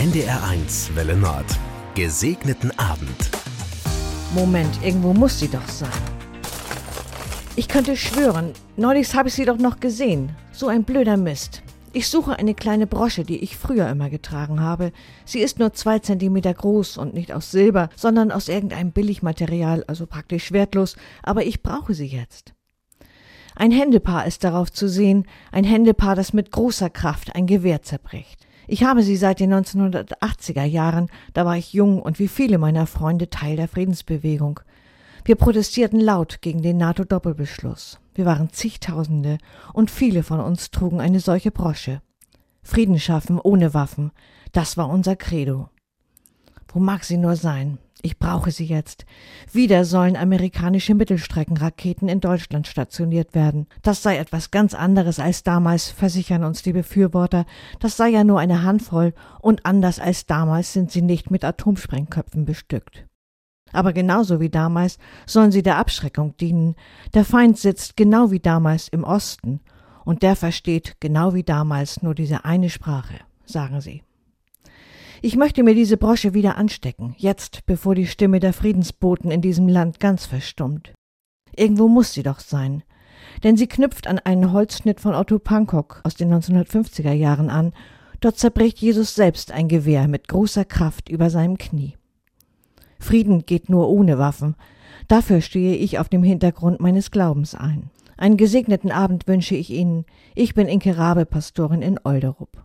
NDR1 Welle Nord. Gesegneten Abend. Moment, irgendwo muss sie doch sein. Ich könnte schwören, neulich habe ich sie doch noch gesehen. So ein blöder Mist. Ich suche eine kleine Brosche, die ich früher immer getragen habe. Sie ist nur 2 Zentimeter groß und nicht aus Silber, sondern aus irgendeinem Billigmaterial, also praktisch wertlos, aber ich brauche sie jetzt. Ein Händepaar ist darauf zu sehen, ein Händepaar, das mit großer Kraft ein Gewehr zerbricht. Ich habe sie seit den 1980er Jahren, da war ich jung und wie viele meiner Freunde Teil der Friedensbewegung. Wir protestierten laut gegen den NATO-Doppelbeschluss. Wir waren zigtausende und viele von uns trugen eine solche Brosche. Frieden schaffen ohne Waffen, das war unser Credo. Wo mag sie nur sein? Ich brauche sie jetzt. Wieder sollen amerikanische Mittelstreckenraketen in Deutschland stationiert werden. Das sei etwas ganz anderes als damals, versichern uns die Befürworter. Das sei ja nur eine Handvoll und anders als damals sind sie nicht mit Atomsprengköpfen bestückt. Aber genauso wie damals sollen sie der Abschreckung dienen. Der Feind sitzt genau wie damals im Osten und der versteht genau wie damals nur diese eine Sprache, sagen sie. Ich möchte mir diese Brosche wieder anstecken, jetzt, bevor die Stimme der Friedensboten in diesem Land ganz verstummt. Irgendwo muss sie doch sein, denn sie knüpft an einen Holzschnitt von Otto Pankok aus den 1950er Jahren an. Dort zerbricht Jesus selbst ein Gewehr mit großer Kraft über seinem Knie. Frieden geht nur ohne Waffen. Dafür stehe ich auf dem Hintergrund meines Glaubens ein. Einen gesegneten Abend wünsche ich Ihnen. Ich bin Inke Rabe, Pastorin in Olderup.